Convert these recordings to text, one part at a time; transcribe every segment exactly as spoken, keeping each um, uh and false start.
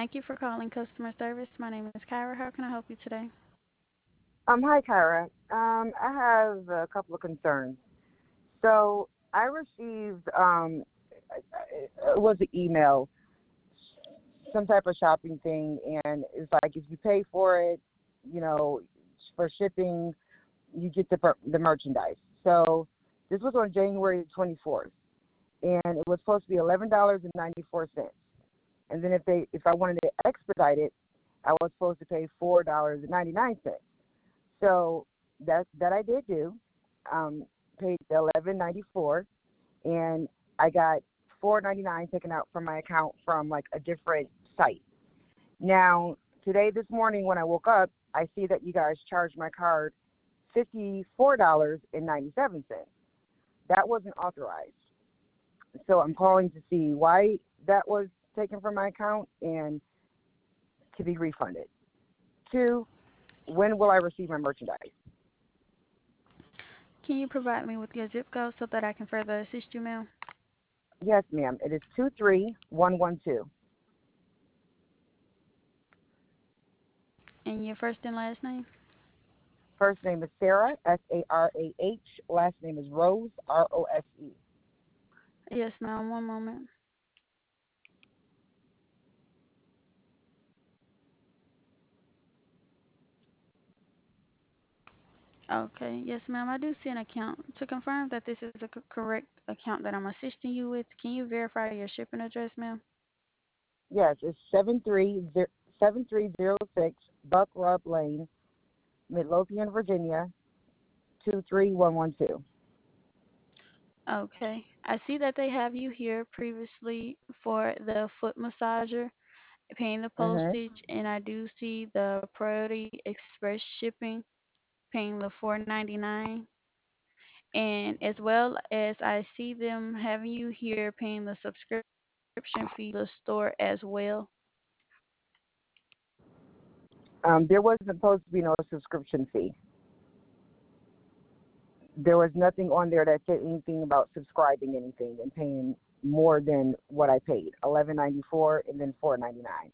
Thank you for calling customer service. My name is Kyra. How can I help you today? Um, hi, Kyra. Um, I have a couple of concerns. So I received um, it was an email, some type of shopping thing, and it's like if you pay for it, you know, for shipping, you get the per- the merchandise. So this was on January twenty-fourth, and it was supposed to be eleven dollars and ninety four cents. And then if they if I wanted to expedite it, I was supposed to pay four dollars and ninety nine cents. So that that I did do. Um, paid the eleven ninety four, and I got four ninety nine taken out from my account from like a different site. Now today, this morning when I woke up, I see that you guys charged my card fifty four dollars and ninety seven cents. That wasn't authorized. So I'm calling to see why that was taken from my account and to be refunded. Two, when will I receive my merchandise? Can you provide me with your zip code so that I can further assist you, ma'am? Yes, ma'am. It is two three one one two. And your first and last name? First name is Sarah, S A R A H. Last name is Rose, R O S E. Yes, ma'am. One moment. Okay. Yes, ma'am. I do see an account. To confirm that this is a c- correct account that I'm assisting you with, can you verify your shipping address, ma'am? Yes, it's seven three zero six Buck Rub Lane, Midlothian, Virginia, two three one one two. Okay. I see that they have you here previously for the foot massager, paying the Mm-hmm. postage, and I do see the priority express shipping, paying the four ninety-nine. And as well as I see them having you here paying the subscription fee to the store as well. Um, there was supposed to be no subscription fee. There was nothing on there that said anything about subscribing anything and paying more than what I paid, eleven ninety four and then four ninety nine.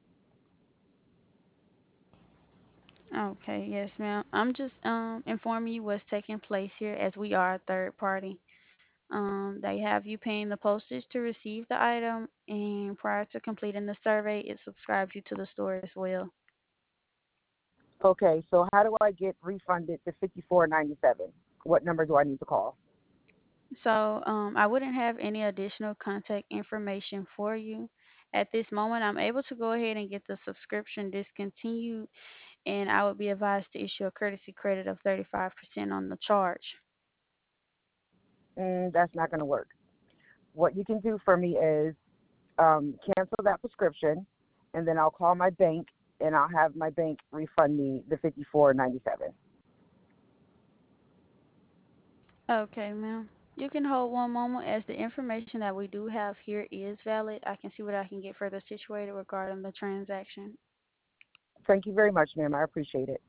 Okay, yes, ma'am. I'm just um informing you what's taking place here as we are a third party. Um, they have you paying the postage to receive the item, and prior to completing the survey, it subscribes you to the store as well. Okay, so how do I get refunded the fifty four ninety seven? What number do I need to call? So um, I wouldn't have any additional contact information for you. At this moment, I'm able to go ahead and get the subscription discontinued, and I would be advised to issue a courtesy credit of thirty-five percent on the charge. Mm, that's not going to work. What you can do for me is um, cancel that prescription, and then I'll call my bank, and I'll have my bank refund me the fifty four ninety seven. Okay, ma'am. You can hold one moment as the information that we do have here is valid. I can see what I can get further situated regarding the transaction. Thank you very much, ma'am. I appreciate it.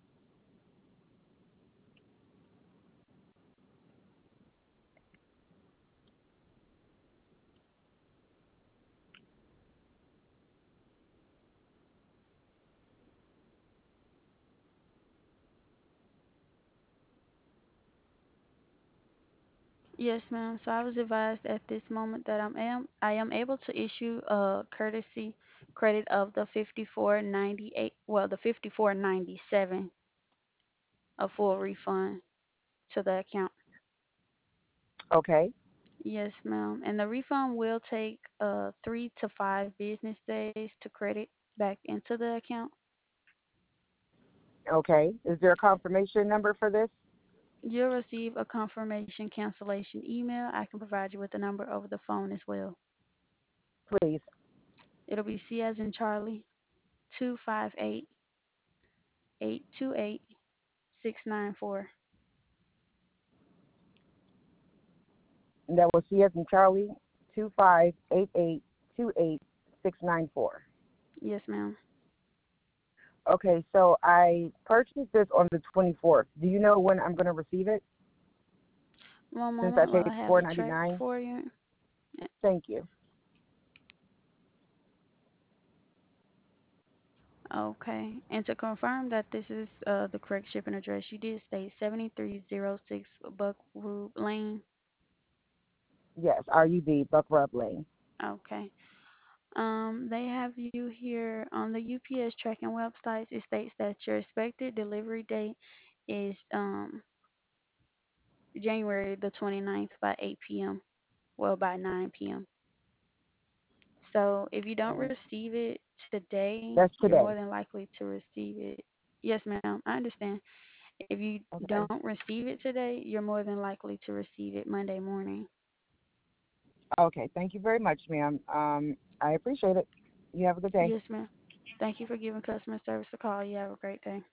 Yes, ma'am. So I was advised at this moment that I am I am able to issue a courtesy credit of the fifty-four ninety-eight, well, the fifty-four ninety-seven, a full refund to the account. Okay. Yes, ma'am. And the refund will take uh three to five business days to credit back into the account. Okay. Is there a confirmation number for this? You'll receive a confirmation cancellation email. I can provide you with the number over the phone as well. Please. It'll be C as in Charlie, two five eight eight two eight six nine four. And that was C as in Charlie, two five eight eight two eight six nine four. Yes, ma'am. Okay, so I purchased this on the twenty-fourth. Do you know when I'm going to receive it? One Since I moment while paid I have four it ninety tracked nine. for you. Thank you. Okay. And to confirm that this is uh, the correct shipping address, you did state seventy-three oh six Buckroot Lane. Yes, R U B Buck Rub Lane. Okay. Um, they have you here on the U P S tracking website. It states that your expected delivery date is um January the twenty-ninth by eight p m. Well, by nine p m. So if you don't Mm, receive it today, that's you're more today. than likely to receive it. Yes, ma'am. I understand. If you Okay. don't receive it today, you're more than likely to receive it Monday morning. Okay. Thank you very much, ma'am. Um, I appreciate it. You have a good day. Yes, ma'am. Thank you for giving customer service a call. You have a great day.